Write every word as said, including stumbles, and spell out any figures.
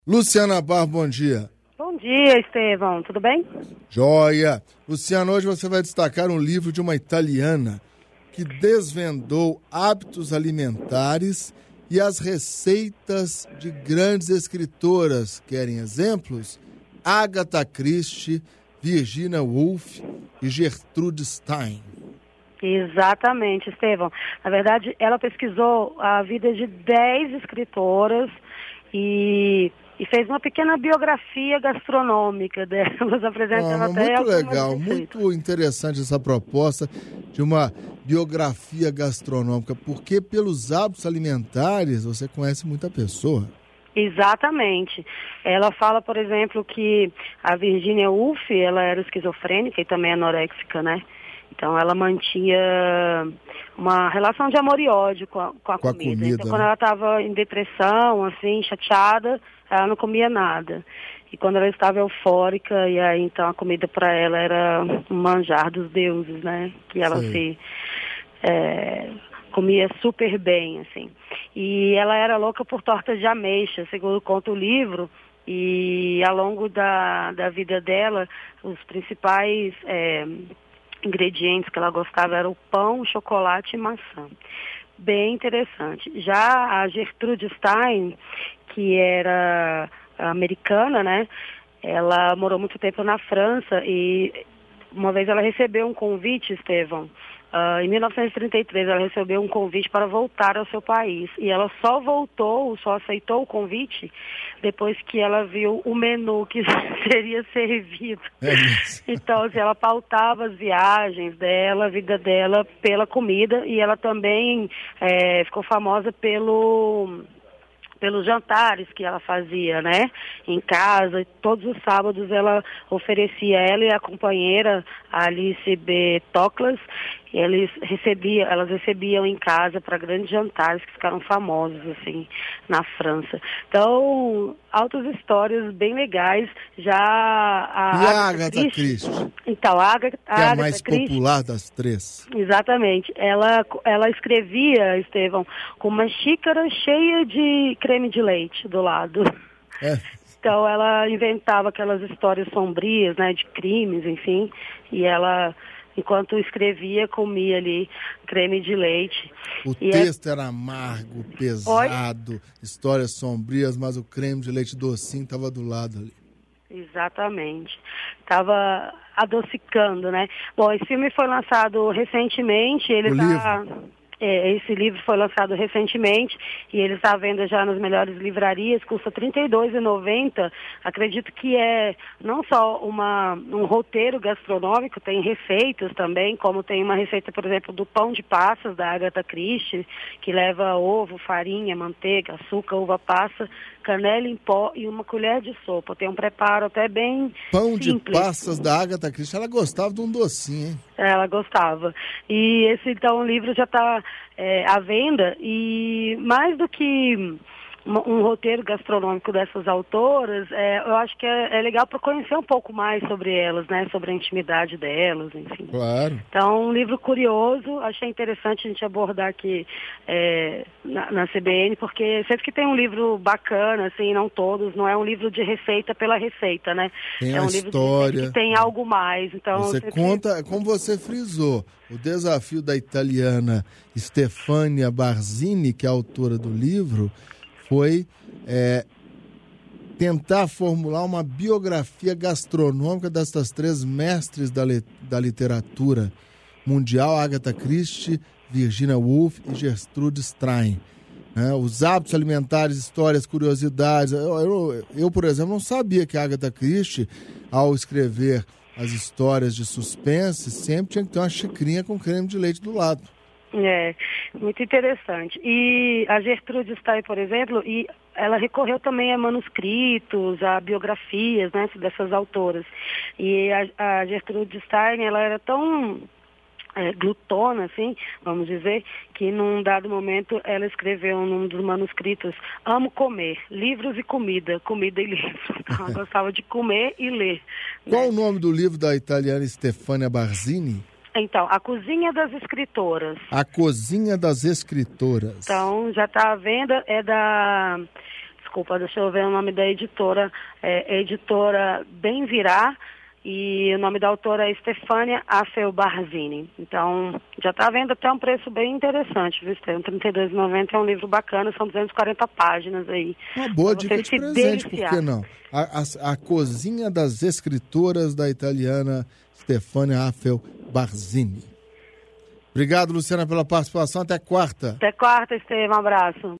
Luciana Barro, bom dia. Bom dia, Estevão. Tudo bem? Joia. Luciana, hoje você vai destacar um livro de uma italiana que desvendou hábitos alimentares e as receitas de grandes escritoras. Querem exemplos? Agatha Christie, Virginia Woolf e Gertrude Stein. Exatamente, Estevão. Na verdade, ela pesquisou a vida de dez escritoras e, e fez uma pequena biografia gastronômica delas, apresentando Ah, até muito legal, receitas. muito interessante essa proposta de uma biografia gastronômica, porque pelos hábitos alimentares você conhece muita pessoa. Exatamente. Ela fala, por exemplo, que a Virginia Woolf, ela era esquizofrênica e também anoréxica, né? Então ela mantinha uma relação de amor e ódio com a, com a, com a comida. comida. Então quando ela estava em depressão, assim, chateada, ela não comia nada. E quando ela estava eufórica, e aí então a comida para ela era um manjar dos deuses, né? Que ela Sim. se é, comia super bem, assim. E ela era louca por tortas de ameixa, segundo conta o livro. E ao longo da, da vida dela, os principais é, ingredientes que ela gostava eram o pão, chocolate e maçã. Bem interessante. Já a Gertrude Stein, que era americana, né? Ela morou muito tempo na França e uma vez ela recebeu um convite, Estevão. Uh, em mil novecentos e trinta e três, ela recebeu um convite para voltar ao seu país. E ela só voltou, só aceitou o convite, depois que ela viu o menu que seria servido. É isso. Então, assim, ela pautava as viagens dela, a vida dela, pela comida. E ela também é, ficou famosa pelo... pelos jantares que ela fazia, né, em casa. Todos os sábados ela oferecia, ela e a companheira, a Alice B. Toklas, eles recebiam, elas recebiam em casa para grandes jantares que ficaram famosos, assim, na França. Então, altas histórias bem legais. Já a E a Agatha Agatha Christie? Então, a Agatha, Que é a Agatha mais Christie, popular das três. exatamente. Ela, ela escrevia, Estevão, com uma xícara cheia de creme de leite do lado. É. Então ela inventava aquelas histórias sombrias, né, de crimes, enfim, e ela, enquanto escrevia, comia ali creme de leite. O e texto é... era amargo, pesado, Oi? Histórias sombrias, mas o creme de leite docinho estava do lado ali. Exatamente. Estava adocicando, né? Bom, esse filme foi lançado recentemente, ele o tá... livro? É, esse livro foi lançado recentemente e ele está à venda já nas melhores livrarias, custa trinta e dois reais e noventa centavos. Acredito que é não só uma, um roteiro gastronômico, tem receitas também, como tem uma receita, por exemplo, do pão de passas da Agatha Christie, que leva ovo, farinha, manteiga, açúcar, uva passa, canela em pó e uma colher de sopa. Tem um preparo até bem Pão simples. de passas da Agatha Christie, ela gostava de um docinho, hein? Ela gostava. E esse, então, livro já está é, à venda e mais do que um, um roteiro gastronômico dessas autoras, é, eu acho que é, é legal para conhecer um pouco mais sobre elas, né? Sobre a intimidade delas, enfim. Claro. Então, um livro curioso, achei interessante a gente abordar aqui é, na, na C B N, porque sempre que tem um livro bacana, assim, não todos, não é um livro de receita pela receita, né? Tem é a um história, livro de, que tem algo mais. Então, você sempre... conta, como você frisou, o desafio da italiana Stefania Barzini, que é a autora do livro, foi é, tentar formular uma biografia gastronômica dessas três mestres da, le, da literatura mundial, Agatha Christie, Virginia Woolf e Gertrude Stein. É, os hábitos alimentares, histórias, curiosidades. Eu, eu, eu, por exemplo, não sabia que a Agatha Christie, ao escrever as histórias de suspense, sempre tinha que ter uma xicrinha com creme de leite do lado. É, muito interessante. E a Gertrude Stein, por exemplo, e ela recorreu também a manuscritos, a biografias, né, dessas autoras. E a, a Gertrude Stein, ela era tão é, glutona, assim, vamos dizer, que num dado momento ela escreveu num dos manuscritos: amo comer, livros e comida, comida e livros. Então ela gostava de comer e ler. Qual né? o nome do livro da italiana Stefania Barzini? Então, A Cozinha das Escritoras. A Cozinha das Escritoras. Então, já está à venda, é da... desculpa, deixa eu ver o nome da editora, é editora Bem Virá, e o nome da autora é Stefania Affel Barzini. Então, já está vendo até um preço bem interessante, viu, Estevam? trinta e dois reais e noventa centavos é um livro bacana, são duzentas e quarenta páginas aí. Uma boa dica de presente, por que não? A, a, a Cozinha das Escritoras, da italiana Stefania Affel Barzini. Obrigado, Luciana, pela participação. Até quarta. Até quarta, Estevam. Um abraço.